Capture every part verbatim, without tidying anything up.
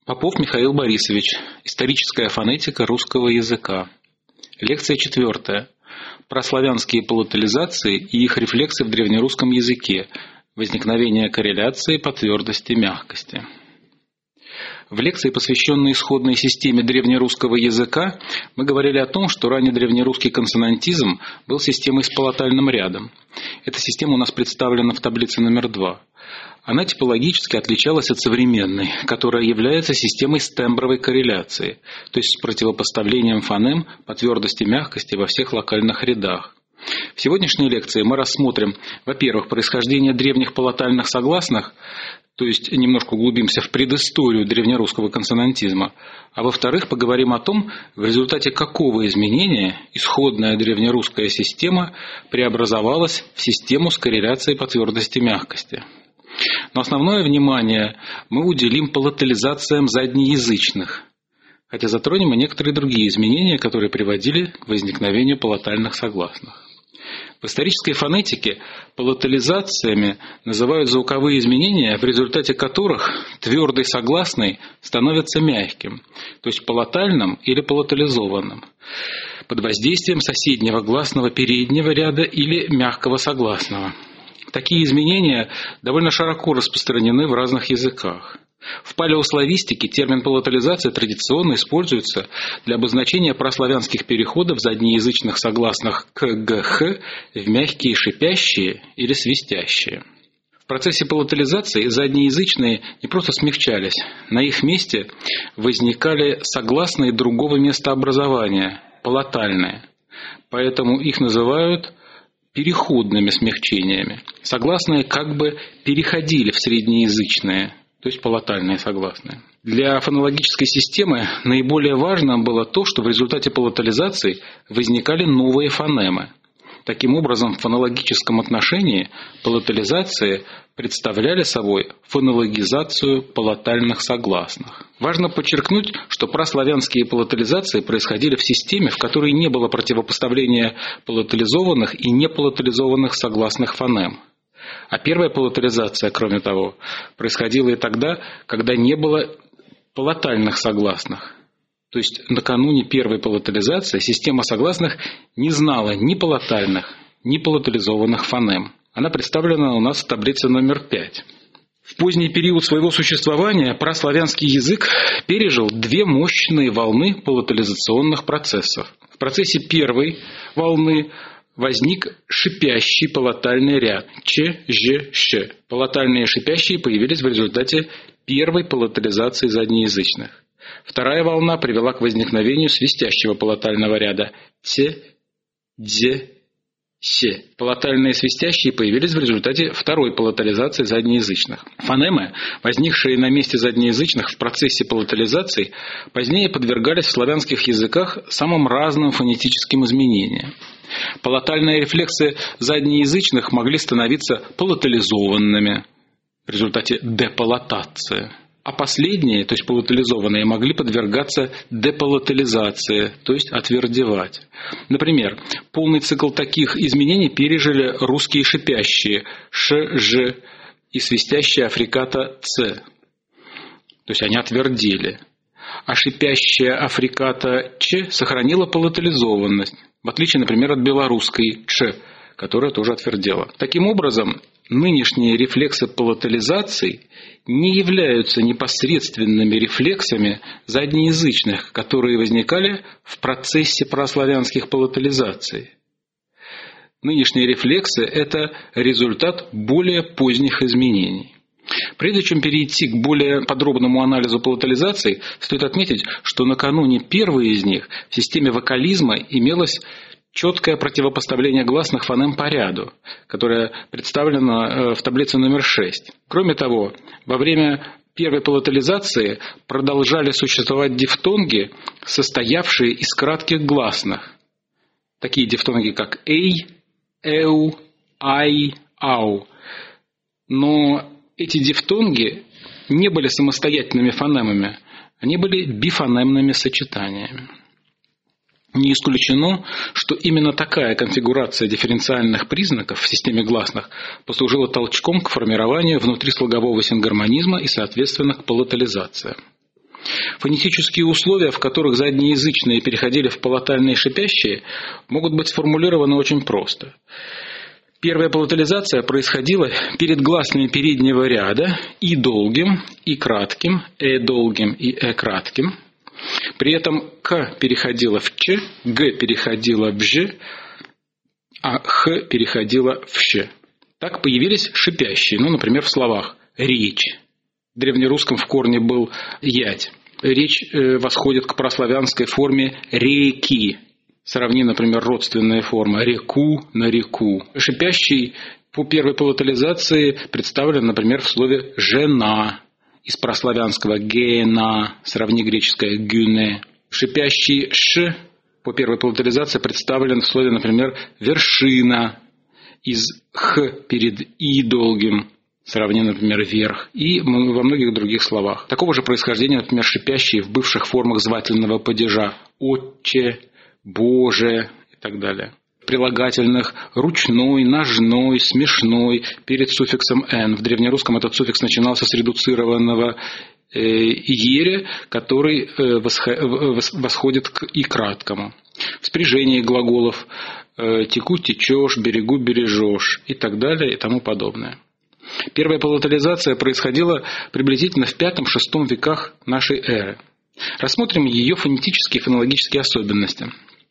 Попов Михаил Борисович. Историческая фонетика русского языка. Лекция четвертая. Прославянские палатализации и их рефлексы в древнерусском языке. Возникновение корреляции по твердости и мягкости. В лекции, посвященной исходной системе древнерусского языка, мы говорили о том, что раннедревнерусский консонантизм был системой с палатальным рядом. Эта система у нас представлена в таблице номер два. Она типологически отличалась от современной, которая является системой с тембровой корреляцией, то есть с противопоставлением фонем по твердости и мягкости во всех локальных рядах. В сегодняшней лекции мы рассмотрим, во-первых, происхождение древних палатальных согласных, то есть немножко углубимся в предысторию древнерусского консонантизма, а во-вторых, поговорим о том, в результате какого изменения исходная древнерусская система преобразовалась в систему с корреляцией по твердости и мягкости. Но основное внимание мы уделим палатализациям заднеязычных, хотя затронем и некоторые другие изменения, которые приводили к возникновению палатальных согласных. В исторической фонетике палатализациями называют звуковые изменения, в результате которых твердый согласный становится мягким, то есть палатальным или палатализованным, под воздействием соседнего гласного переднего ряда или мягкого согласного. Такие изменения довольно широко распространены в разных языках. В палеославистике термин палатализация традиционно используется для обозначения прославянских переходов заднеязычных согласных к, г, х в мягкие шипящие или свистящие. В процессе палатализации заднеязычные не просто смягчались, на их месте возникали согласные другого местообразования, палатальные, поэтому их называют переходными смягчениями. Согласные как бы переходили в среднеязычные, то есть палатальные согласные. Для фонологической системы наиболее важным было то, что в результате палатализации возникали новые фонемы. Таким образом, в фонологическом отношении палатализации представляли собой фонологизацию палатальных согласных. Важно подчеркнуть, что прославянские палатализации происходили в системе, в которой не было противопоставления палатализованных и непалатализованных согласных фонем. А первая палатализация, кроме того, происходила и тогда, когда не было палатальных согласных. То есть накануне первой палатализации система согласных не знала ни палатальных, ни палатализованных фонем. Она представлена у нас в таблице номер пять. В поздний период своего существования прославянский язык пережил две мощные волны палатализационных процессов. В процессе первой волны возник шипящий палатальный ряд ч, ж, щ. Палатальные и шипящие появились в результате первой палатализации заднеязычных. Вторая волна привела к возникновению свистящего палатального ряда т, д, щ. Палатальные и свистящие появились в результате второй палатализации заднеязычных. Фонемы, возникшие на месте заднеязычных в процессе палатализации, позднее подвергались в славянских языках самым разным фонетическим изменениям. Палатальные рефлексы заднеязычных могли становиться палатализованными в результате депалатации, а последние, то есть палатализованные, могли подвергаться депалатализации, то есть отвердевать. Например, полный цикл таких изменений пережили русские шипящие ш, ж и свистящие африката ц, то есть они отвердели. А шипящая африката ч сохранила палатализованность, в отличие, например, от белорусской ч, которая тоже отвердела. Таким образом, нынешние рефлексы палатализаций не являются непосредственными рефлексами заднеязычных, которые возникали в процессе прославянских палатализаций. Нынешние рефлексы – это результат более поздних изменений. Прежде чем перейти к более подробному анализу палатализаций, стоит отметить, что накануне первой из них в системе вокализма имелось четкое противопоставление гласных фонем по ряду, которое представлено в таблице номер шесть. Кроме того, во время первой палатализации продолжали существовать дифтонги, состоявшие из кратких гласных. Такие дифтонги, как «эй», «эу», «ай», «ау». Но эти дифтонги не были самостоятельными фонемами, они были бифонемными сочетаниями. Не исключено, что именно такая конфигурация дифференциальных признаков в системе гласных послужила толчком к формированию внутрислогового сингармонизма и, соответственно, к палатализациям. Фонетические условия, в которых заднеязычные переходили в палатальные и шипящие, могут быть сформулированы очень просто. Первая палатализация происходила перед гласными переднего ряда и долгим, и кратким, э долгим и э кратким. При этом к переходила в ч, г переходила в ж, а х переходила в щ. Так появились шипящие, ну, например, в словах «речь». В древнерусском в корне был «ять». Речь э, восходит к прославянской форме «реки». Сравни, например, родственные формы «реку» на «реку». Шипящий по первой палатализации представлен, например, в слове «жена». Из прославянского «гена», сравни греческое «гюне». Шипящий «ш» по первой палатализации представлен в слове, например, «вершина». Из «х» перед «и» долгим, сравни, например, «верх», и во многих других словах. Такого же происхождения, например, шипящие в бывших формах звательного падежа «отче», «боже» и так далее. В прилагательных ручной, ножной, смешной перед суффиксом «н». В древнерусском этот суффикс начинался с редуцированного э, «ере», который э, восходит к «и» краткому. В спряжении глаголов э, «теку», «течешь», «берегу», «бережешь» и так далее и тому подобное. Первая палатализация происходила приблизительно в пятом-шестом веках нашей эры. Рассмотрим ее фонетические и фонологические особенности.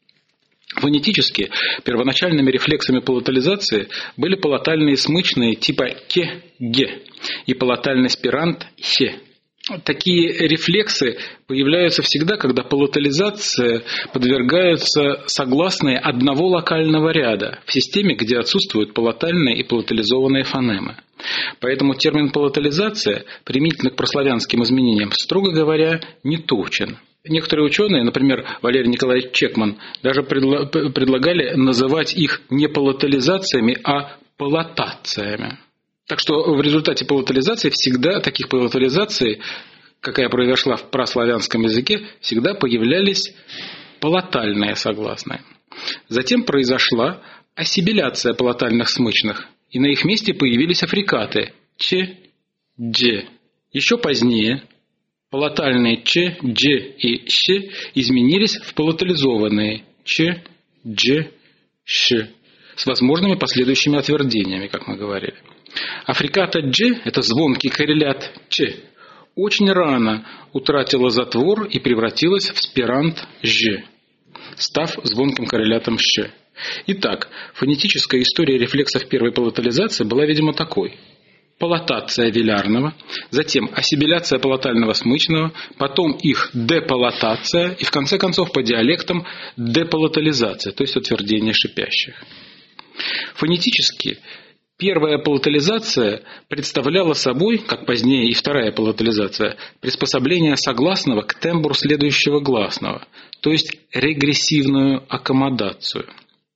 Фонетически первоначальными рефлексами палатализации были палатальные смычные типа «ке», «ге» и палатальный спирант «хе». Такие рефлексы появляются всегда, когда палатализация подвергаются согласные одного локального ряда в системе, где отсутствуют палатальные и палатализованные фонемы. Поэтому термин «палатализация» применительно к прославянским изменениям, строго говоря, не точен. Некоторые ученые, например, Валерий Николаевич Чекман, даже предлагали называть их не палатализациями, а палатациями. Так что в результате палатализации всегда, таких палатализаций, какая произошла в прославянском языке, всегда появлялись палатальные согласные. Затем произошла ассибиляция палатальных смычных, и на их месте появились африкаты «ч», «дж». Еще позднее палатальные «ч», «дж» и «щ» изменились в палатализованные «ч», «дж», «щ» с возможными последующими отвердениями, как мы говорили. Африката «дж» – это звонкий коррелят «ч», очень рано утратила затвор и превратилась в спирант «ж», став звонким коррелятом «щ». Итак, фонетическая история рефлексов первой палатализации была, видимо, такой. Палатация велярного, затем ассибиляция палатального смычного, потом их депалатация и, в конце концов, по диалектам депалатализация, то есть утверждение шипящих. Фонетически первая палатализация представляла собой, как позднее и вторая палатализация, приспособление согласного к тембру следующего гласного, то есть регрессивную аккомодацию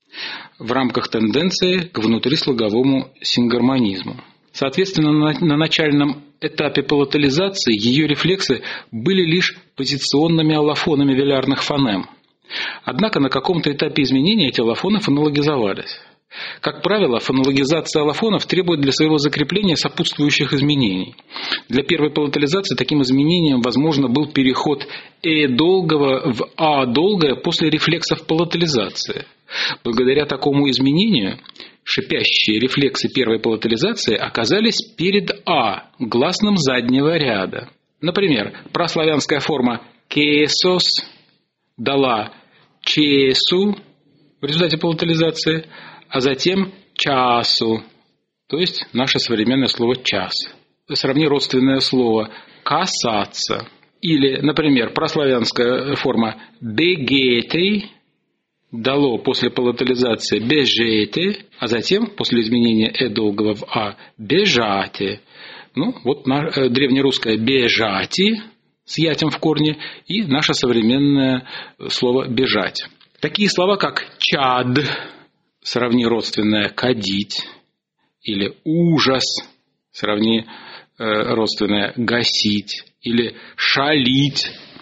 в рамках тенденции к внутрислоговому сингармонизму. Соответственно, на начальном этапе палатализации ее рефлексы были лишь позиционными аллофонами велярных фонем. Однако на каком-то этапе изменения эти аллофоны фонологизовались. Как правило, фонологизация аллофонов требует для своего закрепления сопутствующих изменений. Для первой палатализации таким изменением, возможно, был переход «э» долгого в «а» долгое после рефлексов палатализации. Благодаря такому изменению шипящие рефлексы первой палатализации оказались перед «а» гласным заднего ряда. Например, прославянская форма «кесос» дала «чесу» в результате палатализации, а затем «часу», то есть наше современное слово «час». Сравни родственное слово «касаться». Или, например, прославянская форма «бегеты» дало после палатализации «бежете», а затем, после изменения «э» долгого в «а», «бежате». Ну, вот древнерусское «бежати» с ятем в корне и наше современное слово «бежать». Такие слова, как «чад», сравни родственное «кадить», или «ужас», сравни родственное «гасить», или «шалить»,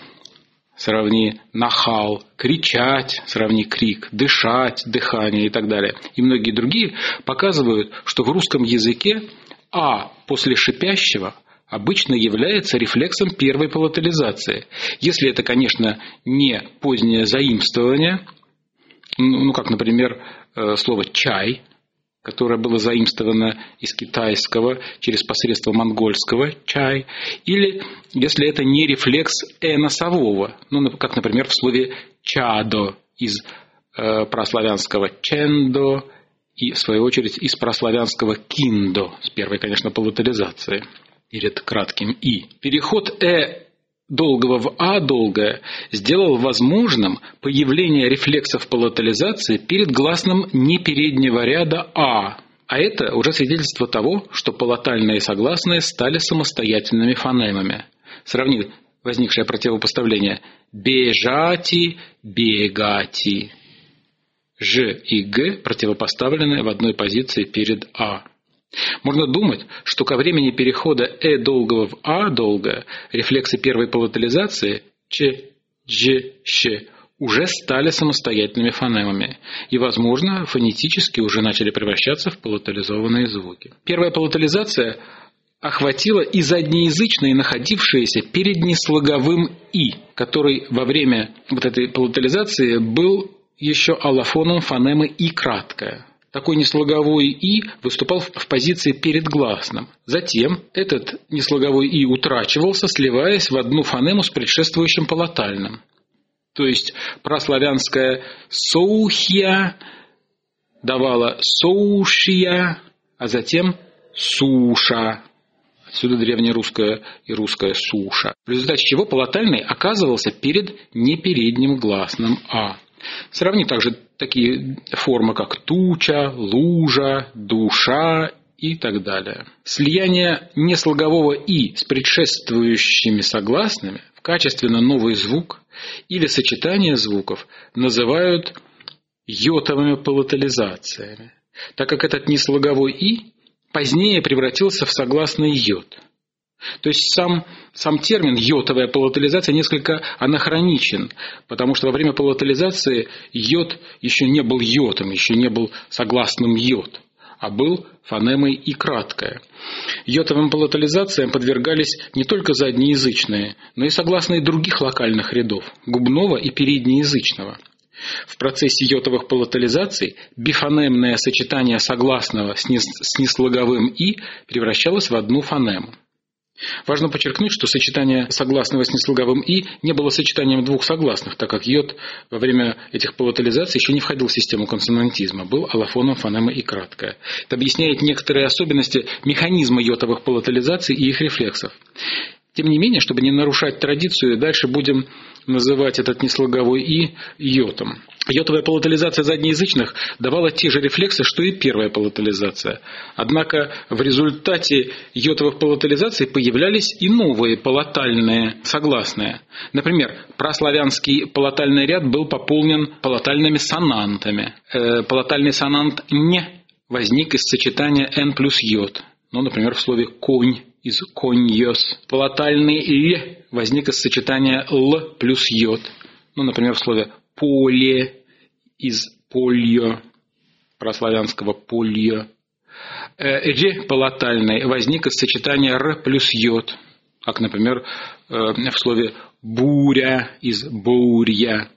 сравни «нахал», «кричать», сравни «крик», «дышать», «дыхание» и так далее. И многие другие показывают, что в русском языке «а» после шипящего обычно является рефлексом первой палатализации. Если это, конечно, не позднее заимствование, ну, как, например, слово «чай», которое было заимствовано из китайского через посредство монгольского «чай», или если это не рефлекс «э» носового, ну, как, например, в слове «чадо» из э, прославянского «чендо» и, в свою очередь, из прославянского «киндо» с первой, конечно, палатализацией, перед кратким «и». Переход «э» долгого в «а» долгое сделал возможным появление рефлексов палатализации перед гласным не переднего ряда «а». А это уже свидетельство того, что палатальные согласные стали самостоятельными фонемами. Сравни возникшее противопоставление «бежати», «бегати». «Ж» и «г» противопоставлены в одной позиции перед «а». Можно думать, что ко времени перехода «э» долгого в «а» долгое рефлексы первой палатализации «ч», «дж», «щ» уже стали самостоятельными фонемами и, возможно, фонетически уже начали превращаться в палатализованные звуки. Первая палатализация охватила и заднеязычные, находившиеся перед неслоговым «и», который во время вот этой палатализации был еще аллофоном фонемы «и» краткое. Такой неслоговой «и» выступал в позиции перед гласным. Затем этот неслоговой «и» утрачивался, сливаясь в одну фонему с предшествующим палатальным. То есть прославянское «соухья» давало «соушья», а затем «суша». Отсюда древнерусское и русское «суша». В результате чего палатальный оказывался перед непередним гласным «а». Сравни также такие формы, как туча, лужа, душа и так далее. Слияние неслогового «и» с предшествующими согласными в качественно новый звук или сочетание звуков называют йотовыми палатализациями, так как этот неслоговой «и» позднее превратился в согласный йод. То есть сам, сам термин «йотовая палатализация» несколько анахроничен, потому что во время палатализации йод еще не был йотом, еще не был согласным йод, а был фонемой «и» краткое. Йотовым палатализациям подвергались не только заднеязычные, но и согласные других локальных рядов – губного и переднеязычного. В процессе йотовых палатализаций бифонемное сочетание согласного с неслоговым «и» превращалось в одну фонему. Важно подчеркнуть, что сочетание согласного с неслоговым «и» не было сочетанием двух согласных, так как йод во время этих палатализаций еще не входил в систему консонантизма, был аллофоном фонемы «и» краткое. Это объясняет некоторые особенности механизма йотовых палатализаций и их рефлексов. Тем не менее, чтобы не нарушать традицию, дальше будем называть этот неслоговой «и» йотом. Йотовая палатализация заднеязычных давала те же рефлексы, что и первая палатализация. Однако в результате йотовых палатализаций появлялись и новые палатальные согласные. Например, прославянский палатальный ряд был пополнен палатальными сонантами. Э, палатальный сонант «не» возник из сочетания «н» плюс йод. Ну, например, в слове «конь» из «коньос». Палатальный «л» возник из сочетания «л» плюс йод. Ну, например, в слове «поле» из «полье», прославянского «полье». «Р» палатальный возник из сочетания «р» плюс йод, как, например, в слове «буря» из «бурья».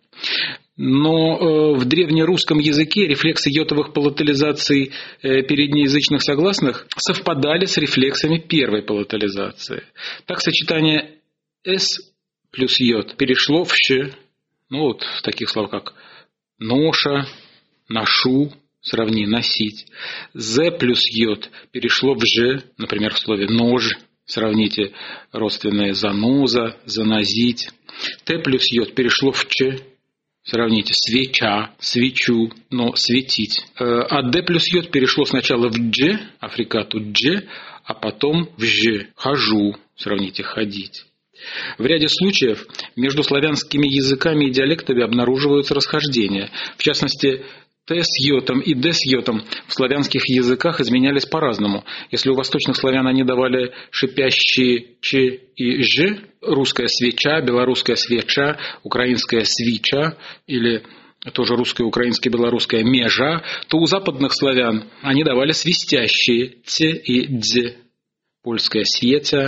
Но в древнерусском языке рефлексы йотовых палатализаций переднеязычных согласных совпадали с рефлексами первой палатализации. Так сочетание «с» плюс йод перешло в «щ», ну вот в таких словах, как «ноша», «ношу», сравни «носить». «з» плюс йод перешло в «ж», например, в слове «нож», сравните родственные «заноза», «занозить». «т» плюс йод перешло в «ч», сравните свеча, свечу, но светить. А «д» плюс йод перешло сначала в «дж», африкату «дж», а потом в «ж», хожу, сравните ходить. В ряде случаев между славянскими языками и диалектами обнаруживаются расхождения. В частности, «т» с йотом и «д» с йотом в славянских языках изменялись по-разному. Если у восточных славян они давали шипящие «ч» и «ж», русская свеча, белорусская свеча, украинская свича или тоже русская, украинская, белорусская межа, то у западных славян они давали свистящие «ц» и «дз», польская «светя»,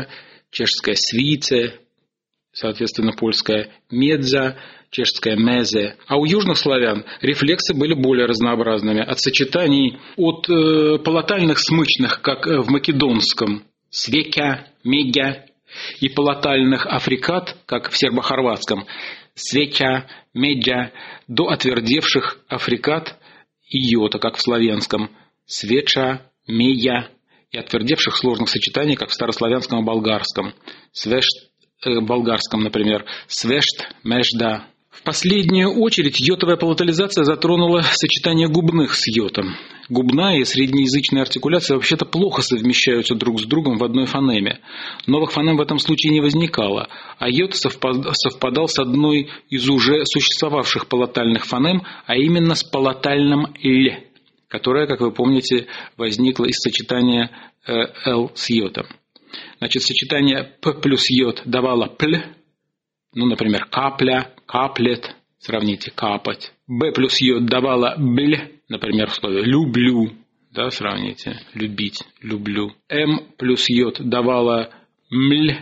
чешская свице, соответственно, польская медза, чешская мезе. А у южных славян рефлексы были более разнообразными. От сочетаний от э, палатальных смычных, как в македонском, свекя, мегя, и палатальных африкат, как в сербо-хорватском, свеча, меджа, до отвердевших африкат и йота, как в славянском, свеча, мея, и отвердевших сложных сочетаний, как в старославянском и болгарском, свешт, э, болгарском, например, свешт, межда. В последнюю очередь йотовая палатализация затронула сочетание губных с йотом. Губная и среднеязычная артикуляция вообще-то плохо совмещаются друг с другом в одной фонеме. Новых фонем в этом случае не возникало, а йод совпадал с одной из уже существовавших палатальных фонем, а именно с палатальным «л», которое, как вы помните, возникло из сочетания «л» с йотом. Значит, сочетание «п» плюс йод давало «пл», ну, например, капля, каплет, сравните, капать. Б плюс йод давала бл, например, в слове люблю, да, сравните, любить, люблю. М плюс йод давала мль,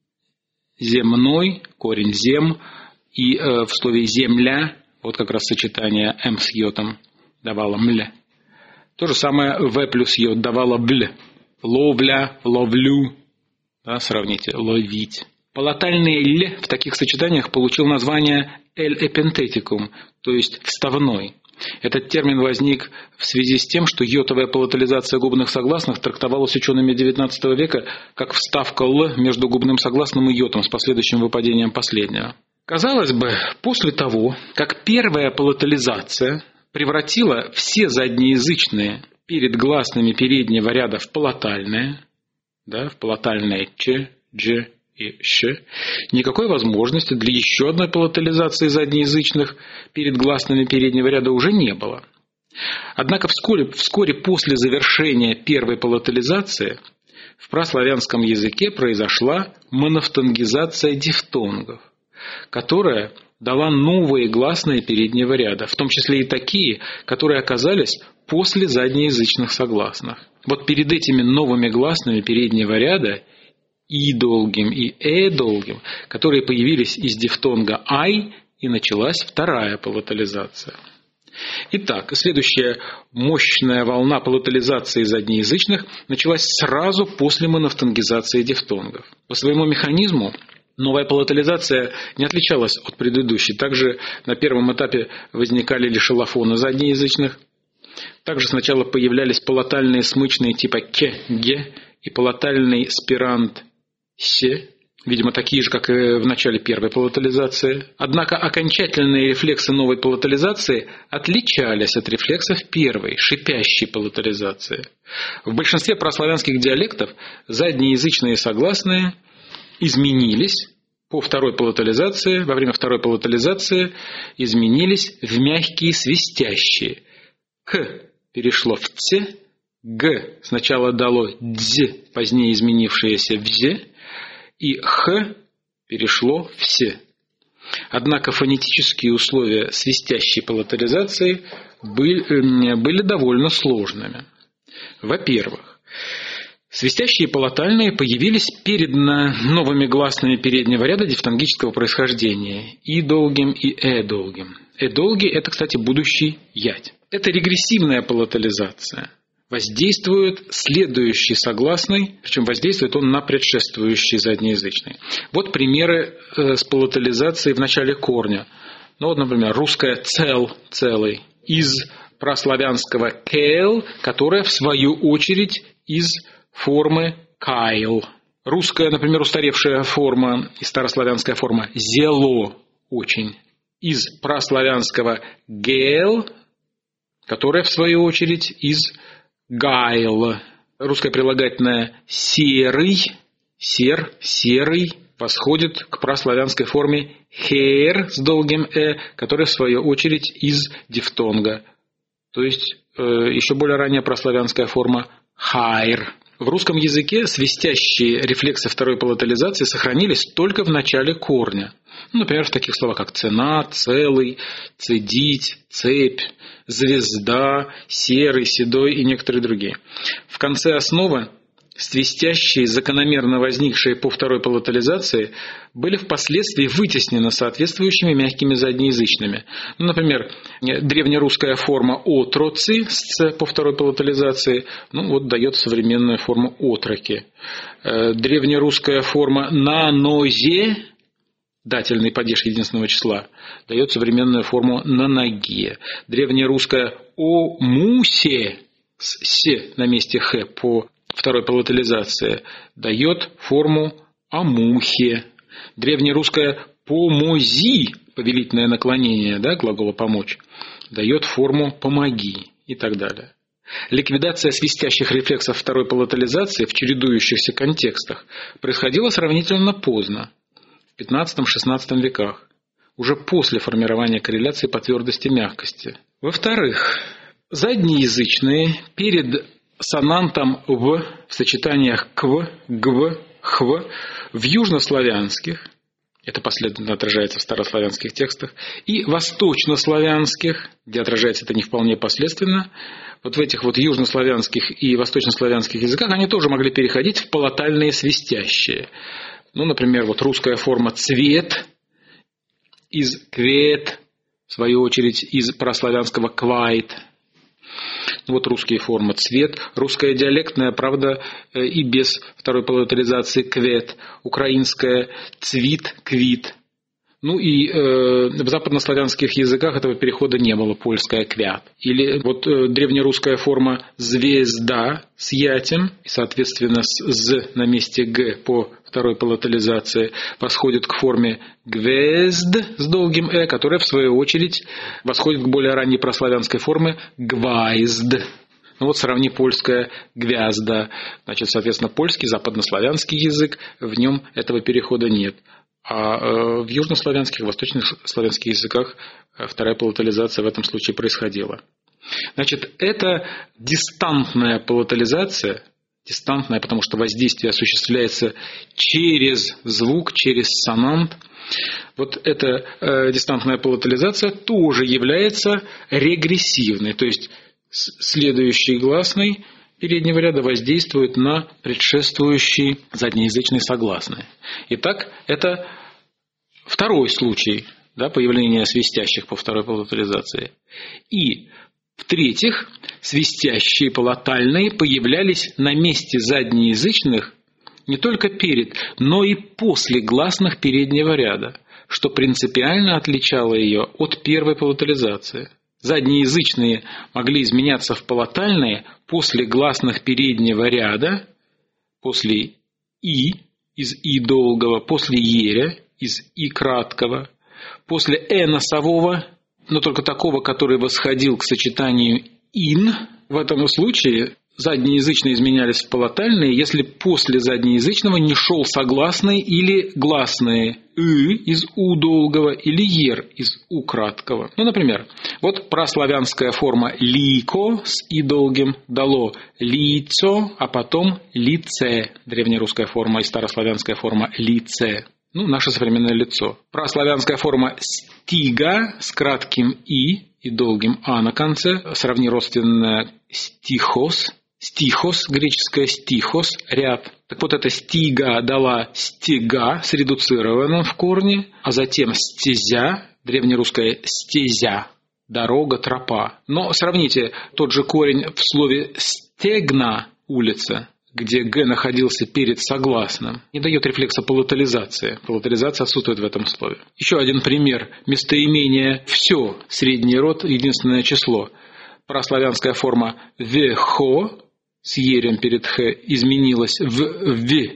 земной, корень зем, и э, в слове земля, вот как раз сочетание М с йотом давала мль. То же самое В плюс йод давала бл, ловля, ловлю, да, сравните, ловить. Палатальный «л» в таких сочетаниях получил название «л-эпентетикум», то есть «вставной». Этот термин возник в связи с тем, что йотовая палатализация губных согласных трактовалась учеными девятнадцатого века как вставка «л» между губным согласным и йотом с последующим выпадением последнего. Казалось бы, после того, как первая палатализация превратила все заднеязычные перед гласными переднего ряда в палатальные, да, в палатальные «ч», «дж», и «щ», никакой возможности для еще одной палатализации заднеязычных перед гласными переднего ряда уже не было. Однако вскоре, вскоре после завершения первой палатализации в праславянском языке произошла монофтонгизация дифтонгов, которая дала новые гласные переднего ряда, в том числе и такие, которые оказались после заднеязычных согласных. Вот перед этими новыми гласными переднего ряда и долгим и э долгим, которые появились из дифтонга ай, и началась вторая палатализация. Итак, следующая мощная волна палатализации заднеязычных началась сразу после монофтонгизации дифтонгов. По своему механизму новая палатализация не отличалась от предыдущей. Также на первом этапе возникали лишь аллофоны заднеязычных. Также сначала появлялись палатальные смычные типа «ке», «ге» и палатальный спирант «се», видимо, такие же, как и в начале первой палатализации. Однако окончательные рефлексы новой палатализации отличались от рефлексов первой, шипящей палатализации. В большинстве праславянских диалектов заднеязычные согласные изменились по второй палатализации, во время второй палатализации изменились в мягкие свистящие. «К» перешло в «ц», «г» сначала дало «дз», позднее изменившееся в «з», и «х» перешло в «се». Однако фонетические условия свистящей палатализации были, были довольно сложными. Во-первых, свистящие палатальные появились перед новыми гласными переднего ряда дифтонгического происхождения и долгим, и э долгим. Э долгий – это, кстати, будущий ять. Это регрессивная палатализация. Воздействует следующий согласный, причем воздействует он на предшествующий заднеязычный. Вот примеры э, с палатализацией в начале корня. Ну вот, например, русское «цел», «целый», из праславянского «кел», которое в свою очередь из формы «кайл». Русская, например, устаревшая форма и старославянская форма «зело» очень. Из праславянского «гел», которое в свою очередь из «гайл». Русское прилагательное «серый», «сер», «серый» восходит к праславянской форме «хер» с долгим «э», которая в свою очередь из дифтонга. То есть э, еще более ранняя праславянская форма «хайр». В русском языке свистящие рефлексы второй палатализации сохранились только в начале корня. Ну, например, в таких словах, как «цена», «целый», «цедить», «цепь», «звезда», «серый», «седой» и некоторые другие. В конце основы свистящие, закономерно возникшие по второй палатализации, были впоследствии вытеснены соответствующими мягкими заднеязычными. Ну, например, древнерусская форма «отроци» с по второй палатализации, ну, вот дает современную форму «отроки». Древнерусская форма «нанозе», дательный падеж единственного числа, дает современную форму «на ноге». Древнерусская «о мусе» с «се» на месте «х» по второй палатализации дает форму «о мухе». Древнерусская «помози», повелительное наклонение, да, глагола «помочь», дает форму «помоги» и так далее. Ликвидация свистящих рефлексов второй палатализации в чередующихся контекстах происходила сравнительно поздно, в пятнадцатом-шестнадцатом веках, уже после формирования корреляции по твердости мягкости. Во-вторых, заднеязычные перед сонантом «в» в сочетаниях «кв», «гв», «хв» в южнославянских, это последовательно отражается в старославянских текстах, и восточнославянских, где отражается это не вполне последовательно, вот в этих вот южнославянских и восточнославянских языках они тоже могли переходить в палатальные свистящие. Ну, например, вот русская форма «цвет» из «квет», в свою очередь из прославянского «квайт». Вот русские формы «цвет», русская диалектная, правда, и без второй палатализации «квет», украинская «цвит», «квит». Ну и э, в западнославянских языках этого перехода не было, польская «квят». Или вот э, древнерусская форма «звезда» с «ятем», и, соответственно, с «з» на месте «г» по второй палатализации восходит к форме «гвезд» с долгим «э», которая, в свою очередь, восходит к более ранней прославянской форме «гвайзд». Ну вот сравни польское «гвязда». Значит, соответственно, польский, западнославянский язык, в нем этого перехода нет. А в южнославянских, восточных славянских языках вторая палатализация в этом случае происходила. Значит, это дистантная палатализация, дистантная, потому что воздействие осуществляется через звук, через сонант. Вот эта э, дистантная палатализация тоже является регрессивной, то есть следующий гласный переднего ряда воздействует на предшествующий заднеязычный согласный. Итак, это второй случай, да, появления свистящих по второй палатализации. И в-третьих, свистящие палатальные появлялись на месте заднеязычных не только перед, но и после гласных переднего ряда, что принципиально отличало ее от первой палатализации. Заднеязычные могли изменяться в палатальные после гласных переднего ряда, после «и» из «и» долгого, после «еря» из «и» краткого, после «э» носового, но только такого, который восходил к сочетанию «ин». В этом случае заднеязычные изменялись в палатальные, если после заднеязычного не шел согласный или гласные «ы» из «у» долгого или «ер» из «у» краткого. Ну, например, вот прославянская форма «лико» с «и» долгим дало «лицо», а потом «лице». Древнерусская форма и старославянская форма «лице». Ну, наше современное лицо. Прославянская форма «стига» с кратким «и» и долгим «а» на конце, сравни родственное «стихос». Стихос, греческое стихос, ряд. Так вот, эта стига дала стега с редуцированным в корне, а затем стезя, древнерусское стезя, дорога, тропа. Но сравните тот же корень в слове стегна, улица, где «г» находился перед согласным, не дает рефлекса палатализации. Палатализация отсутствует в этом слове. Еще один пример. Местоимение «все», средний род, единственное число. Прославянская форма «вехо» с ерем перед «х» изменилась в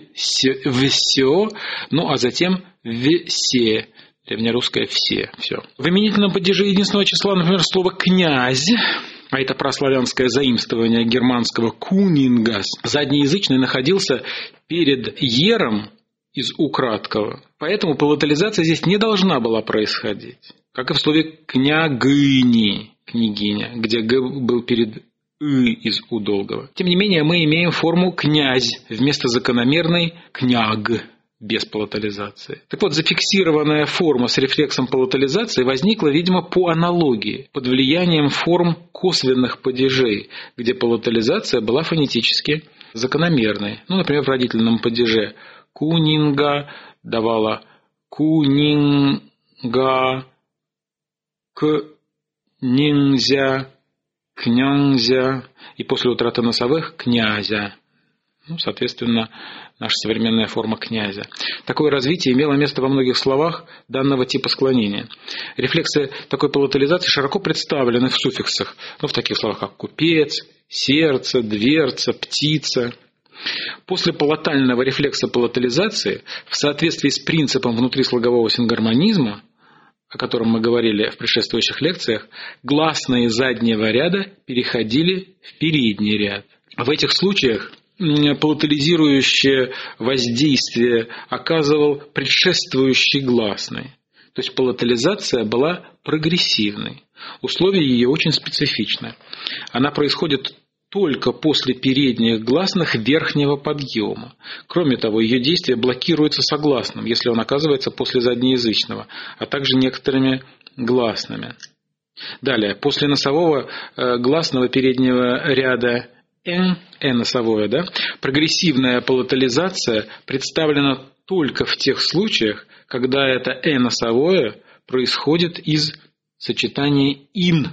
«все», ну а затем «все». Древнерусское «все». Все. В именительном падеже единственного числа, например, слово «князь», а это прославянское заимствование германского «кунингас», заднеязычный находился перед «ером» из «у» краткого. Поэтому палатализация здесь не должна была происходить. Как и в слове «княгыни», княгиня, где «г» был перед «ы» из «у» долгого. Тем не менее, мы имеем форму «князь» вместо закономерной «княг» без палатализации. Так вот, зафиксированная форма с рефлексом палатализации возникла, видимо, по аналогии, под влиянием форм косвенных падежей, где палатализация была фонетически закономерной. Ну, например, в родительном падеже кунинга давала кунинга, книнзя, князя, и после утраты носовых князя. Ну, соответственно, наша современная форма князя. Такое развитие имело место во многих словах данного типа склонения. Рефлексы такой палатализации широко представлены в суффиксах, ну, в таких словах, как купец, сердце, дверца, птица. После палатального рефлекса палатализации, в соответствии с принципом внутрислогового сингармонизма, о котором мы говорили в предшествующих лекциях, гласные заднего ряда переходили в передний ряд. В этих случаях палатализирующее воздействие оказывал предшествующий гласный. То есть палатализация была прогрессивной. Условие ее очень специфичное. Она происходит только после передних гласных верхнего подъема. Кроме того, ее действие блокируется согласным, если он оказывается после заднеязычного, а также некоторыми гласными. Далее, после носового э, гласного переднего ряда Н, э носовое, да, прогрессивная палатализация представлена только в тех случаях, когда это э носовое происходит из сочетания ин.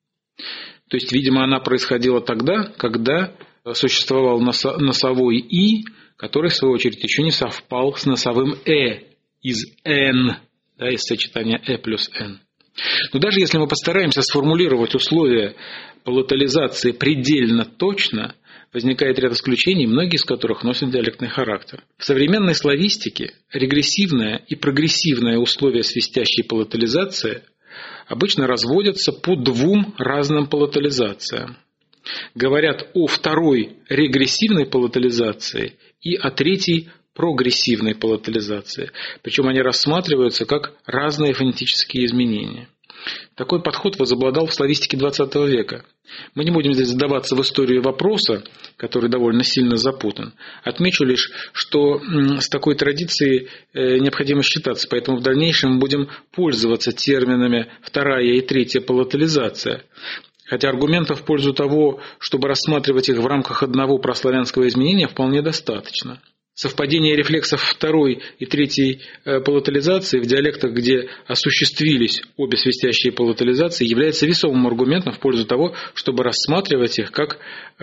То есть, видимо, она происходила тогда, когда существовал носовой и, который, в свою очередь, еще не совпал с носовым э из н, да, из сочетания э плюс н. Но даже если мы постараемся сформулировать условия палатализации предельно точно, возникает ряд исключений, многие из которых носят диалектный характер. В современной славистике регрессивное и прогрессивное условия свистящей палатализации обычно разводятся по двум разным палатализациям. Говорят о второй регрессивной палатализации и о третьей прогрессивной палатализации. Причем они рассматриваются как разные фонетические изменения. Такой подход возобладал в славистике двадцатого века. Мы не будем здесь задаваться в историю вопроса, который довольно сильно запутан. Отмечу лишь, что с такой традицией необходимо считаться, поэтому в дальнейшем мы будем пользоваться терминами «вторая» и «третья палатализация». Хотя аргументов в пользу того, чтобы рассматривать их в рамках одного прославянского изменения, вполне достаточно. Совпадение рефлексов второй и третьей палатализации в диалектах, где осуществились обе свистящие палатализации, является весомым аргументом в пользу того, чтобы рассматривать их как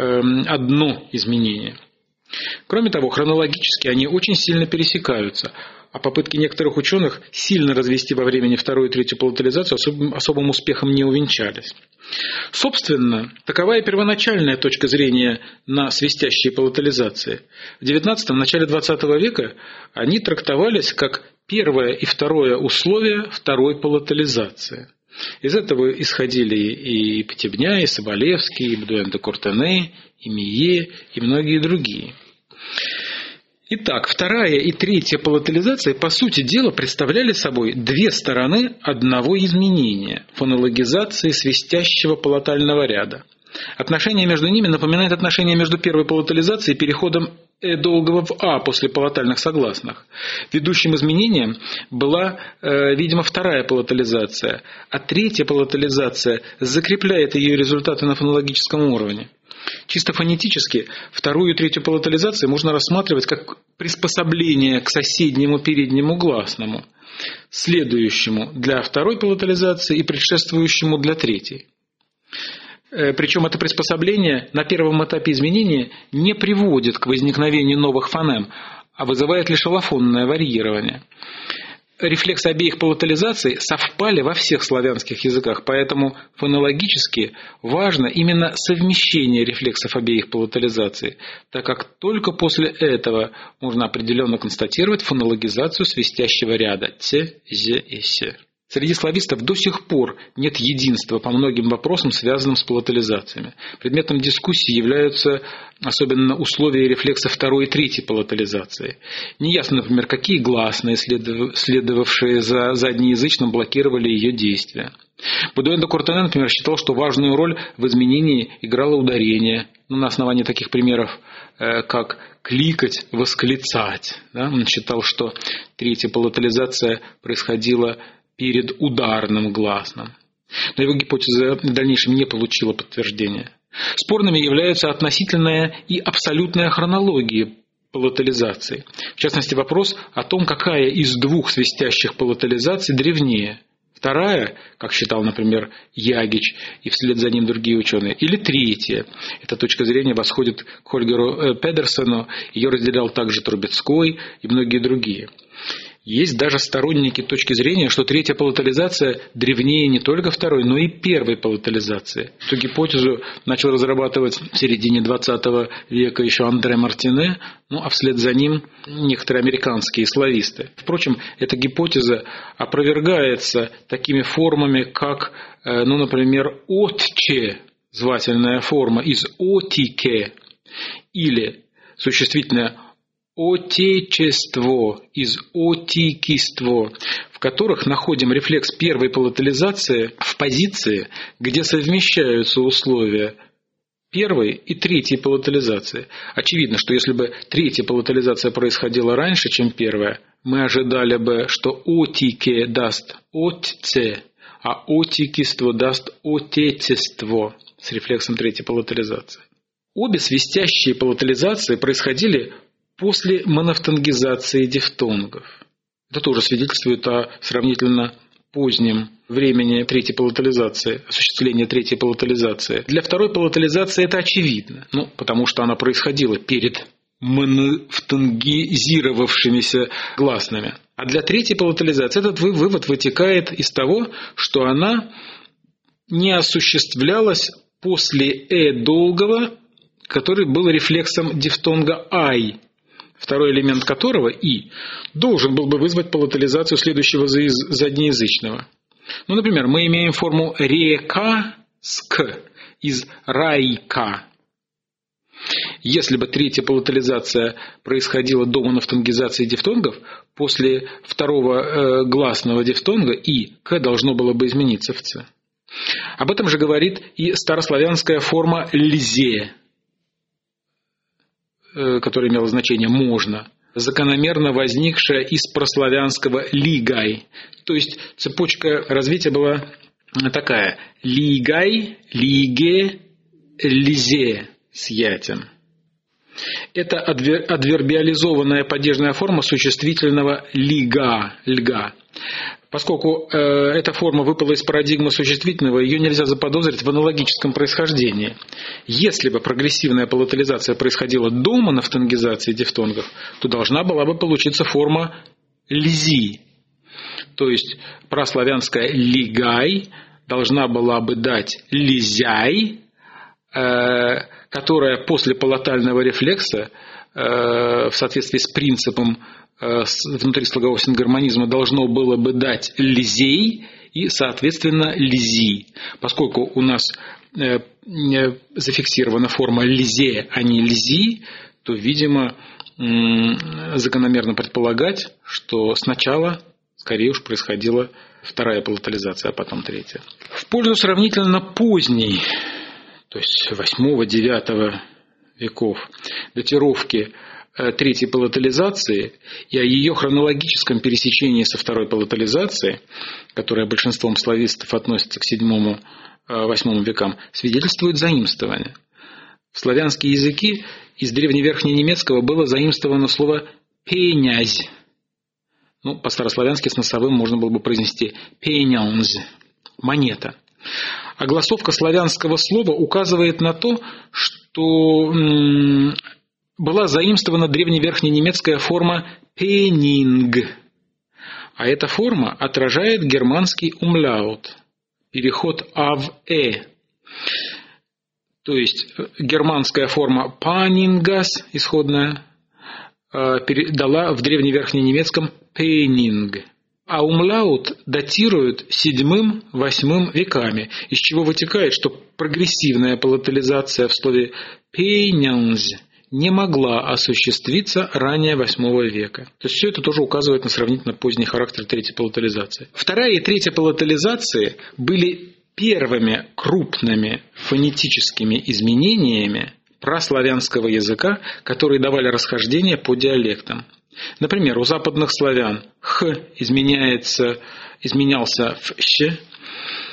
одно изменение. Кроме того, хронологически они очень сильно пересекаются, а попытки некоторых ученых сильно развести во времени вторую и третью палатализацию особым, особым успехом не увенчались. Собственно, такова и первоначальная точка зрения на свистящие палатализации. В девятнадцатом, начале двадцатого века они трактовались как первое и второе условие второй палатализации. Из этого исходили и Потебня, и Соболевский, и Бадуэн де Куртене, и Мие, и многие другие. Итак, вторая и третья палатализации, по сути дела, представляли собой две стороны одного изменения – фонологизации свистящего палатального ряда. Отношение между ними напоминает отношение между первой палатализацией и переходом «э» долгого в «а» после палатальных согласных. Ведущим изменением была, э, видимо, вторая палатализация, а третья палатализация закрепляет ее результаты на фонологическом уровне. Чисто фонетически вторую и третью палатализации можно рассматривать как приспособление к соседнему переднему гласному, следующему для второй палатализации и предшествующему для третьей. Причем это приспособление на первом этапе изменения не приводит к возникновению новых фонем, а вызывает лишь аллофонное варьирование. Рефлексы обеих палатализаций совпали во всех славянских языках, поэтому фонологически важно именно совмещение рефлексов обеих палатализаций, так как только после этого можно определенно констатировать фонологизацию свистящего ряда «ц», «з» и «с». Среди славистов до сих пор нет единства по многим вопросам, связанным с палатализациями. Предметом дискуссии являются особенно условия рефлекса второй и третьей палатализации. Неясно, например, какие гласные, следовавшие за заднеязычным, блокировали ее действие. Бадуэн де Куртене, например, считал, что важную роль в изменении играло ударение. Ну, на основании таких примеров, э, как кликать, восклицать. Да? Он считал, что третья палатализация происходила перед ударным гласным. Но его гипотеза в дальнейшем не получила подтверждения. Спорными являются относительная и абсолютная хронологии палатализации. В частности, вопрос о том, какая из двух свистящих палатализаций древнее. Вторая, как считал, например, Ягич и вслед за ним другие ученые, или третья. Эта точка зрения восходит к Хольгеру Педерсену, ее разделял также Трубецкой и многие другие. Есть даже сторонники точки зрения, что третья палатализация древнее не только второй, но и первой палатализации. Эту гипотезу начал разрабатывать в середине двадцатого века еще Андре Мартине, ну а вслед за ним некоторые американские слависты. Впрочем, эта гипотеза опровергается такими формами, как, ну, например, «отче», звательная форма из «отике», или существительное «отечество» из «отикиство», в которых находим рефлекс первой палатализации в позиции, где совмещаются условия первой и третьей палатализации. Очевидно, что если бы третья палатализация происходила раньше, чем первая, мы ожидали бы, что «отике» даст «отце», а «отикиство» даст «отечество» с рефлексом третьей палатализации. Обе свистящие палатализации происходили после монофтонгизации дифтонгов. Это тоже свидетельствует о сравнительно позднем времени третьей палатализации, осуществления третьей палатализации. Для второй палатализации это очевидно, ну, потому что она происходила перед монофтонгизировавшимися гласными. А для третьей палатализации этот вывод вытекает из того, что она не осуществлялась после «э» долгого, который был рефлексом дифтонга «ай», второй элемент которого, «и», должен был бы вызвать палатализацию следующего заднеязычного. Ну, например, мы имеем форму «река» с «к» из «райка». Если бы третья палатализация происходила до монофтонгизации дифтонгов, после второго э, гласного дифтонга «и» «к» должно было бы измениться в «ц». Об этом же говорит и старославянская форма «льзе», которое имело значение «можно», закономерно возникшая из прославянского «лигай». То есть цепочка развития была такая: «лигай», «лиге», «лизе» с ятем. Это адвербиализованная падежная форма существительного «лига», «льга». Поскольку э, эта форма выпала из парадигмы существительного, ее нельзя заподозрить в аналогическом происхождении. Если бы прогрессивная палатализация происходила до монофтонгизации дифтонгов, то должна была бы получиться форма «льзи». То есть прославянская «лигай» должна была бы дать «лизяй», э, которая после палатального рефлекса э, в соответствии с принципом внутрислогового сингармонизма должно было бы дать «лизей» и, соответственно, «лизи». Поскольку у нас э, зафиксирована форма «лизе», а не «лизи», то, видимо, э, закономерно предполагать, что сначала, скорее уж, происходила вторая палатализация, а потом третья. В пользу сравнительно поздней, то есть восьмого-девятого веков, датировки третьей палатализации и о ее хронологическом пересечении со второй палатализацией, которая большинством славистов относится к седьмому-восьмому векам, свидетельствует заимствование. В славянские языки из древневерхненемецкого было заимствовано слово «пенязь». Ну, по-старославянски с носовым можно было бы произнести «пенянз» – «монета». А гласовка славянского слова указывает на то, что м- была заимствована древневерхненемецкая форма «пенинг». А эта форма отражает германский умляут, переход «а» в «э». То есть германская форма «панингас», исходная, дала в древневерхненемецком «пенинг». А умляут датируют седьмым-восьмым веками, из чего вытекает, что прогрессивная палатализация в слове «пенянз» не могла осуществиться ранее восьмого века. То есть все это тоже указывает на сравнительно поздний характер третьей палатализации. Вторая и третья палатализации были первыми крупными фонетическими изменениями праславянского языка, которые давали расхождение по диалектам. Например, у западных славян «х» изменяется, изменялся в «щ»,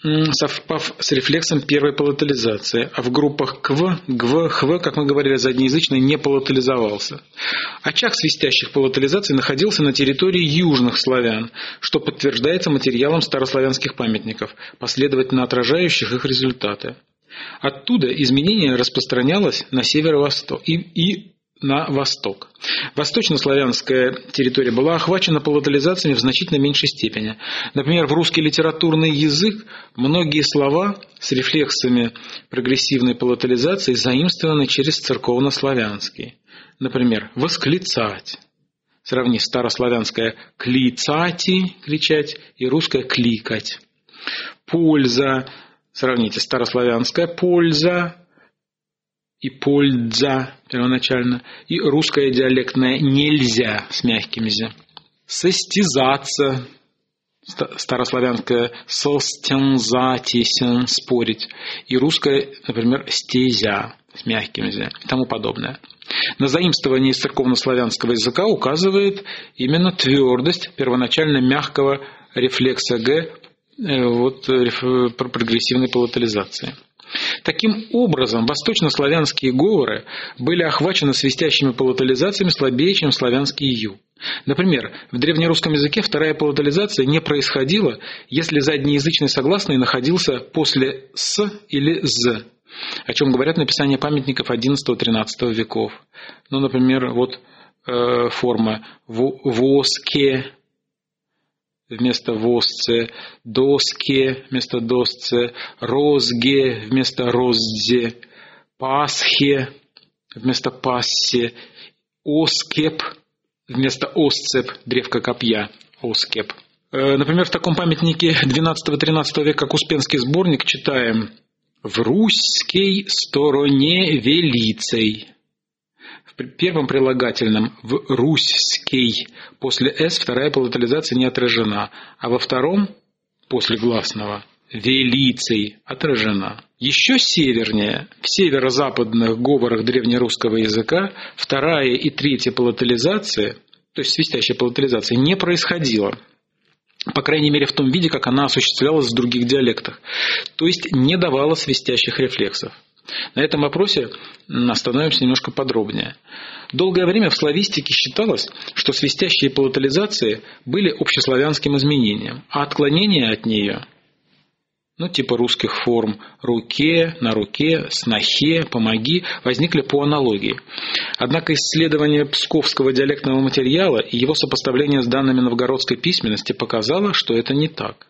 совпав с рефлексом первой палатализации, а в группах КВ, ГВ, ХВ, как мы говорили, заднеязычный не палатализовался. Очаг свистящих палатализаций находился на территории южных славян, что подтверждается материалом старославянских памятников, последовательно отражающих их результаты. Оттуда изменение распространялось на северо-восток и, и на восток. Восточнославянская территория была охвачена палатализациями в значительно меньшей степени. Например, в русский литературный язык многие слова с рефлексами прогрессивной палатализации заимствованы через церковнославянский. Например, «восклицать». Сравни старославянское «клицати» – «кричать» и русское «кликать». «Польза». Сравните старославянское «польза» и «польза» первоначально, и русское диалектное «нельзя» с мягким «з». «Состязаться», старославянское «состензатисен» – «спорить», и русское, например, «стезя» с мягким «з» и тому подобное. На заимствование из церковнославянского языка указывает именно твердость первоначально мягкого рефлекса «г» вот, прогрессивной палатализации. Таким образом, восточнославянские говоры были охвачены свистящими палатализациями слабее, чем славянский «ю». Например, в древнерусском языке вторая палатализация не происходила, если заднеязычный согласный находился после «с» или «з», о чем говорят написания памятников одиннадцатого-тринадцатого веков. Ну, например, вот э, форма «воске» вместо «восце», «доске» вместо «досце», «розге» вместо «роззе», «пасхе» вместо «пассе», «оскеп» вместо «осцеп», древко копья, «оскеп». Например, в таком памятнике двенадцатого-тринадцатого века, как Успенский сборник, читаем «в русской стороне велицей». В первом прилагательном «в русский» после «с» вторая палатализация не отражена, а во втором после гласного «велицей» отражена. Еще севернее, в северо-западных говорах древнерусского языка, вторая и третья палатализация, то есть свистящая палатализация, не происходила. По крайней мере, в том виде, как она осуществлялась в других диалектах, то есть не давала свистящих рефлексов. На этом вопросе остановимся немножко подробнее. Долгое время в славистике считалось, что свистящие палатализации были общеславянским изменением, а отклонения от нее, ну типа русских форм «руке», «на руке», «снохе», «помоги», возникли по аналогии. Однако исследование псковского диалектного материала и его сопоставление с данными новгородской письменности показало, что это не так.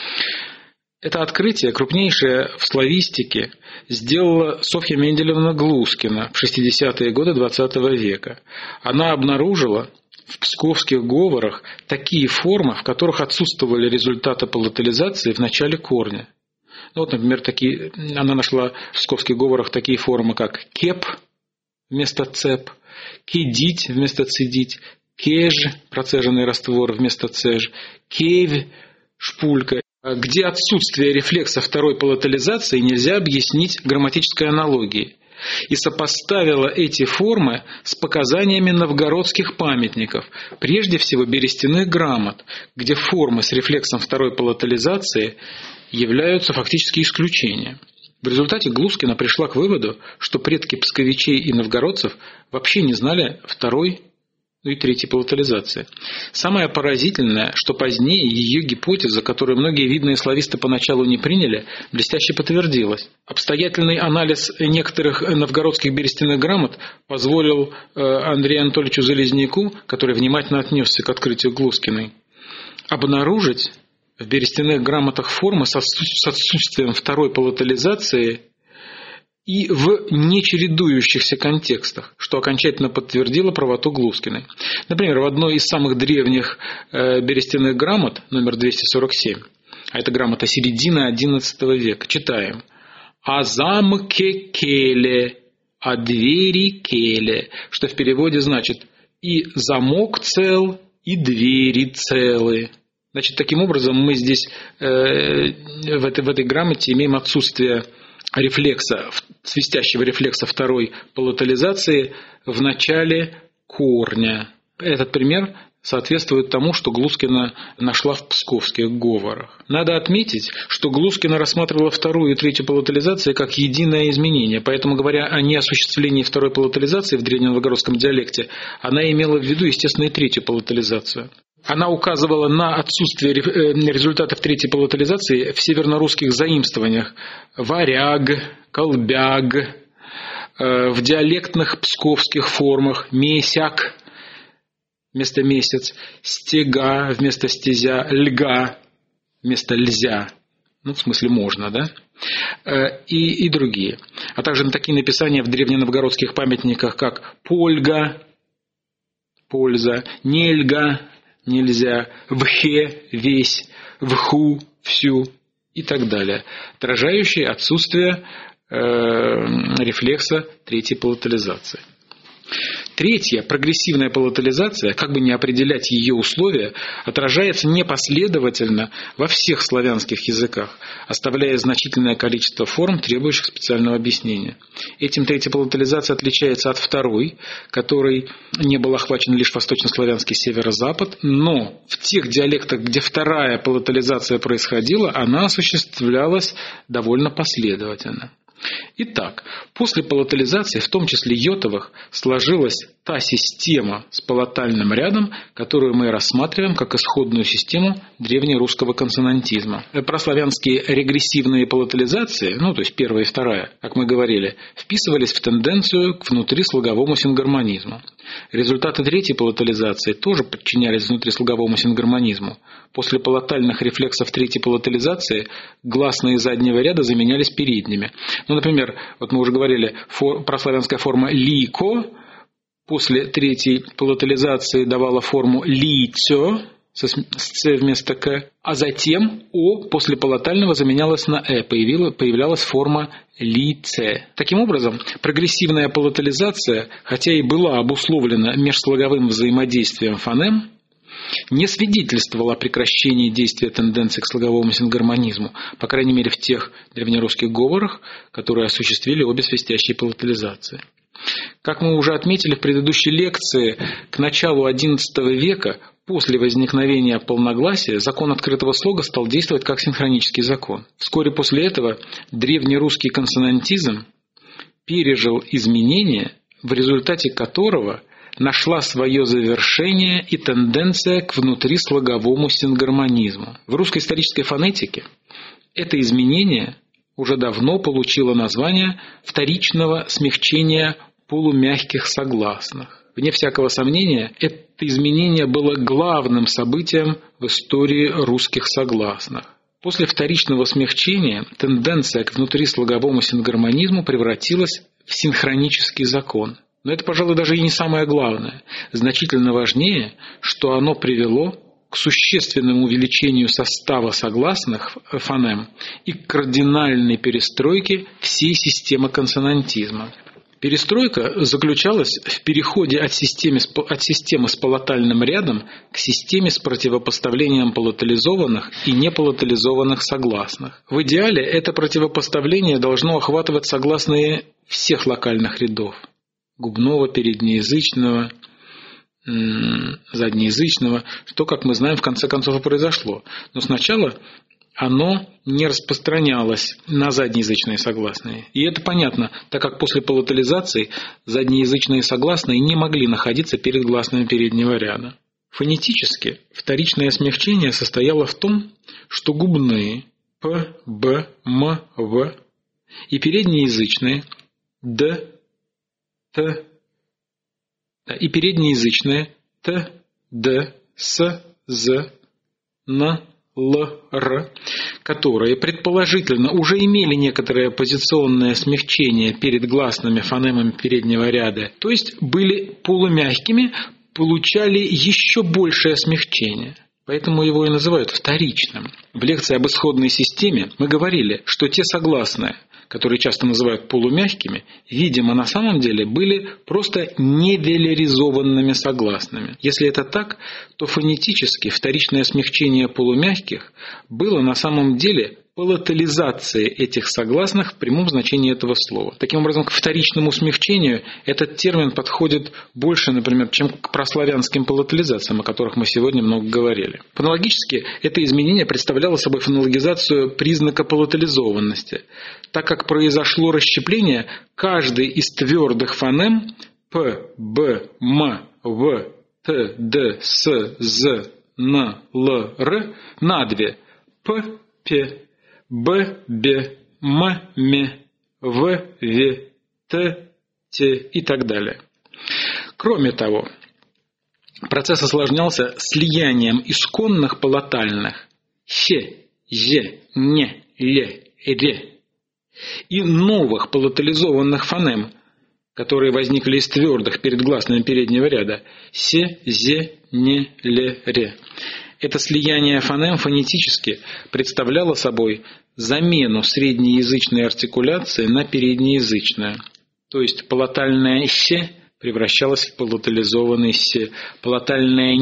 Это открытие, крупнейшее в славистике, сделала Софья Менделевна Глускина в шестидесятые годы двадцатого века. Она обнаружила в псковских говорах такие формы, в которых отсутствовали результаты палатализации в начале корня. Ну, вот, например, такие, она нашла в псковских говорах такие формы, как «кеп» вместо «цеп», «кедить» вместо «цедить», «кеж» процеженный раствор вместо «цеж», «кевь» шпулька, где отсутствие рефлекса второй палатализации нельзя объяснить грамматической аналогией, и сопоставила эти формы с показаниями новгородских памятников, прежде всего берестяных грамот, где формы с рефлексом второй палатализации являются фактически исключением. В результате Глускина пришла к выводу, что предки псковичей и новгородцев вообще не знали второй, ну и третьей палатализации. Самое поразительное, что позднее ее гипотеза, которую многие видные слависты поначалу не приняли, блестяще подтвердилась. Обстоятельный анализ некоторых новгородских берестяных грамот позволил Андрею Анатольевичу Залезняку, который внимательно отнесся к открытию Глускиной, обнаружить в берестяных грамотах формы с отсутствием второй палатализации и в нечередующихся контекстах, что окончательно подтвердило правоту Глускиной. Например, в одной из самых древних э, берестяных грамот, номер двести сорок семь, а это грамота середины одиннадцатого века, читаем «А замке келе, а двери келе», что в переводе значит «и замок цел, и двери целы». Значит, таким образом мы здесь э, в, этой, в этой грамоте имеем отсутствие рефлекса, свистящего рефлекса второй палатализации в начале корня. Этот пример соответствует тому, что Глускина нашла в псковских говорах. Надо отметить, что Глускина рассматривала вторую и третью палатализации как единое изменение, поэтому, говоря о неосуществлении второй палатализации в древненовгородском диалекте, она имела в виду, естественно, и третью палатализацию. Она указывала на отсутствие результатов третьей палатализации в севернорусских заимствованиях: варяг, колбяг, в диалектных псковских формах месяк вместо месяц, стега вместо стезя, льга вместо льзя, ну, в смысле можно, да, и, и другие. А также на такие написания в древненовгородских памятниках, как польга, польза, нельга, нельзя, вхе, весь, вху, всю и так далее, отражающие отсутствие э, рефлекса третьей палатализации. Третья, прогрессивная палатализация, как бы ни определять ее условия, отражается непоследовательно во всех славянских языках, оставляя значительное количество форм, требующих специального объяснения. Этим третья палатализация отличается от второй, которой не был охвачен лишь восточнославянский северо-запад, но в тех диалектах, где вторая палатализация происходила, она осуществлялась довольно последовательно. Итак, после палатализации, в том числе йотовых, сложилась та система с палатальным рядом, которую мы рассматриваем как исходную систему древнерусского консонантизма. Прославянские регрессивные палатализации, ну то есть первая и вторая, как мы говорили, вписывались в тенденцию к внутрислоговому сингармонизму. Результаты третьей палатализации тоже подчинялись внутрислоговому сингармонизму. После палатальных рефлексов третьей палатализации гласные заднего ряда заменялись передними. Ну, например, вот мы уже говорили, фор, прославянская форма «лико» после третьей палатализации давала форму «лицо» с «ц» вместо «к», а затем «о» после палатального заменялась на «э», появлялась форма «лице». Таким образом, прогрессивная палатализация, хотя и была обусловлена межслоговым взаимодействием фонем, не свидетельствовала о прекращении действия тенденции к слоговому сингармонизму, по крайней мере в тех древнерусских говорах, которые осуществили обе свистящие палатализации. Как мы уже отметили в предыдущей лекции, к началу одиннадцатого века, после возникновения полногласия, закон открытого слога стал действовать как синхронический закон. Вскоре после этого древнерусский консонантизм пережил изменения, в результате которого нашла свое завершение и тенденция к внутрислоговому сингармонизму. В русской исторической фонетике это изменение уже давно получило название вторичного смягчения полумягких согласных. Вне всякого сомнения, это изменение было главным событием в истории русских согласных. После вторичного смягчения тенденция к внутрислоговому сингармонизму превратилась в синхронический закон. Но это, пожалуй, даже и не самое главное. Значительно важнее, что оно привело к существенному увеличению состава согласных фонем и к кардинальной перестройке всей системы консонантизма. Перестройка заключалась в переходе от системы, от системы с палатальным рядом к системе с противопоставлением палатализованных и непалатализованных согласных. В идеале это противопоставление должно охватывать согласные всех локальных рядов: губного, переднеязычного, заднеязычного, что, как мы знаем, в конце концов и произошло. Но сначала оно не распространялось на заднеязычные согласные. И это понятно, так как после палатализации заднеязычные согласные не могли находиться перед гласными переднего ряда. Фонетически вторичное смягчение состояло в том, что губные П, Б, М, В и переднеязычные Д, Т, и переднеязычные Т, Д, С, З, Н, Л, Р, которые предположительно уже имели некоторое позиционное смягчение перед гласными фонемами переднего ряда, то есть были полумягкими, получали еще большее смягчение. Поэтому его и называют вторичным. В лекции об исходной системе мы говорили, что те согласные, которые часто называют полумягкими, видимо, на самом деле были просто невелеризованными согласными. Если это так, то фонетически вторичное смягчение полумягких было на самом деле палатализации этих согласных в прямом значении этого слова. Таким образом, к вторичному смягчению этот термин подходит больше, например, чем к прославянским палатализациям, о которых мы сегодня много говорили. Фонологически это изменение представляло собой фонологизацию признака палатализованности, так как произошло расщепление каждой из твердых фонем П, Б, М, В, Т, Д, С, З, Н, Л, Р на две П, П, Б, Б, М, М, В, В, Т, Т и так далее. Кроме того, процесс осложнялся слиянием исконных палатальных щ, ж, н, л, р и новых палатализованных фонем, которые возникли из твердых перед гласными переднего ряда с, з, н, л, р. Это слияние фонем фонетически представляло собой замену среднеязычной артикуляции на переднеязычную. То есть палатальное «щ» превращалось в палатализованный «с», палатальное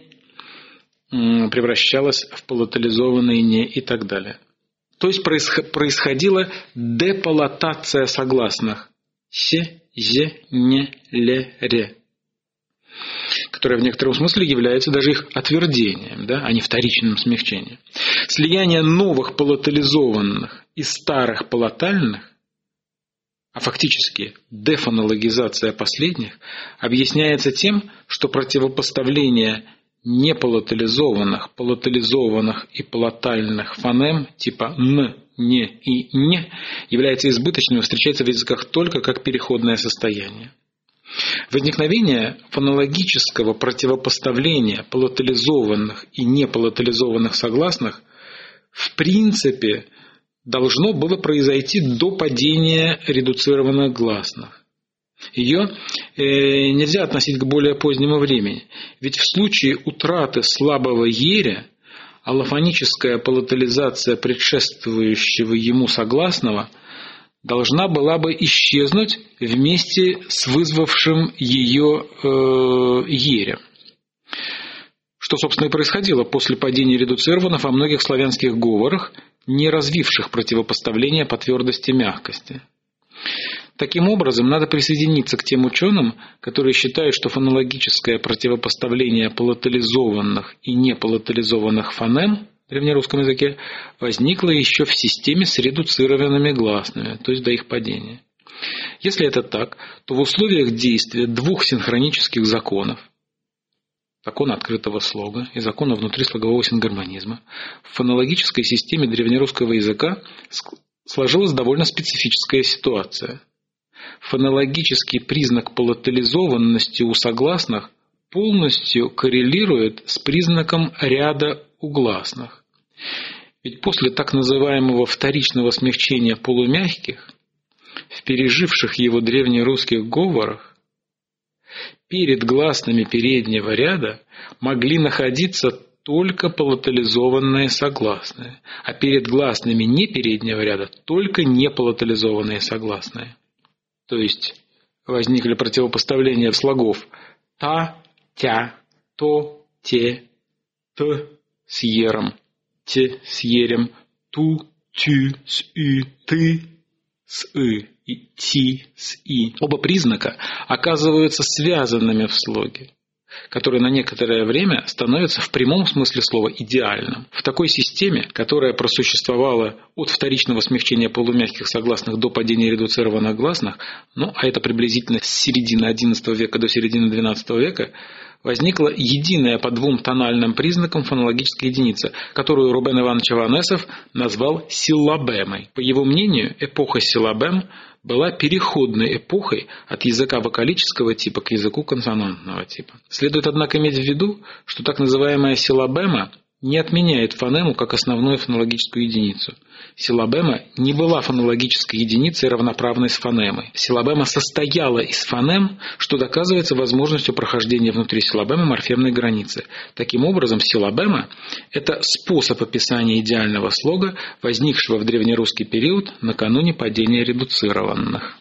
«н» превращалось в палатализованный «не» и так далее. То есть происходила депалатация согласных «щ», «ж», «н», «л», «р», которое в некотором смысле является даже их отвердением, да, а не вторичным смягчением. Слияние новых палатализованных и старых палатальных, а фактически дефонологизация последних, объясняется тем, что противопоставление непалатализованных, палатализованных и палатальных фонем типа «н», «не» и «не» является избыточным и встречается в языках только как переходное состояние. Возникновение фонологического противопоставления палатализованных и непалатализованных согласных в принципе должно было произойти до падения редуцированных гласных. Ее э, нельзя относить к более позднему времени, ведь в случае утраты слабого еря аллофоническая палатализация предшествующего ему согласного должна была бы исчезнуть вместе с вызвавшим ее э, ерем. Что, собственно, и происходило после падения редуцированных во многих славянских говорах, не развивших противопоставления по твердости и мягкости. Таким образом, надо присоединиться к тем ученым, которые считают, что фонологическое противопоставление палатализованных и непалатализованных фонем в древнерусском языке возникло еще в системе с редуцированными гласными, то есть до их падения. Если это так, то в условиях действия двух синхронических законов, закона открытого слога и закона внутрислогового сингармонизма, в фонологической системе древнерусского языка сложилась довольно специфическая ситуация. Фонологический признак палатализованности у согласных полностью коррелирует с признаком ряда у гласных. Ведь после так называемого вторичного смягчения полумягких, в переживших его древнерусских говорах, перед гласными переднего ряда могли находиться только палатализованные согласные, а перед гласными не переднего ряда только непалатализованные согласные. То есть возникли противопоставления слогов та, тя, то, те, т с ером, те с ерем, ту, тю с ü, ты с ы и ти с и. Оба признака оказываются связанными в слоге, который на некоторое время становится в прямом смысле слова идеальным. В такой системе, которая просуществовала от вторичного смягчения полумягких согласных до падения редуцированных гласных, ну, а это приблизительно с середины одиннадцатого века до середины двенадцатого века, возникла единая по двум тональным признакам фонологическая единица, которую Рубен Иванович Аванесов назвал силлабемой. По его мнению, эпоха силлабем была переходной эпохой от языка вокалического типа к языку консонантного типа. Следует, однако, иметь в виду, что так называемая силлабема не отменяет фонему как основную фонологическую единицу. Силлабема не была фонологической единицей, равноправной с фонемой. Силлабема состояла из фонем, что доказывается возможностью прохождения внутри силлабемы морфемной границы. Таким образом, силлабема – это способ описания идеального слога, возникшего в древнерусский период накануне падения редуцированных.